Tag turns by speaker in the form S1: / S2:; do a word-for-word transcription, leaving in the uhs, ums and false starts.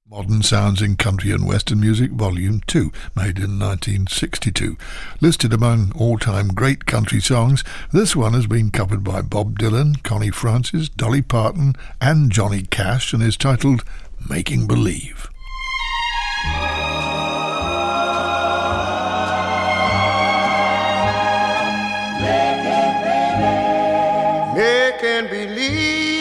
S1: Modern Sounds in Country and Western Music, Volume two, made in nineteen sixty-two. Listed among all-time great country songs, this one has been covered by Bob Dylan, Connie Francis, Dolly Parton and Johnny Cash and is titled Making Believe.
S2: Making believe